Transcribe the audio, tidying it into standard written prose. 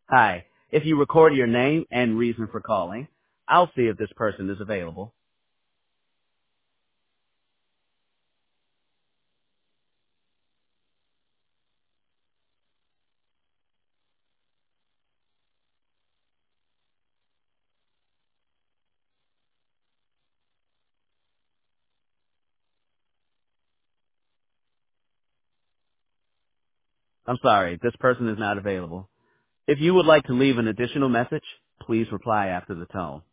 Hi. If you record your name and reason for calling, I'll see if this person is available. I'm sorry, this person is not available. If you would like to leave an additional message, please reply after the tone.